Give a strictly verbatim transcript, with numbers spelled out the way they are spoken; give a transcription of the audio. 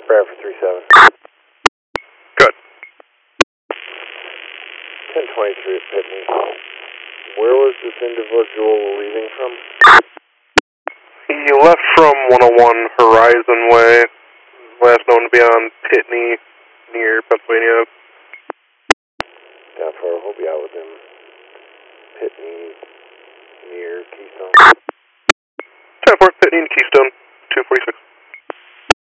Bradford three seven. Good. ten twenty-three at Pitney. Where was this individual leaving from? He left from one oh one Horizon Way, last known to be on Pitney, near Pennsylvania. Down for, we'll be out with him. Pitney, near Keystone. ten four, Pitney and Keystone, two forty-six.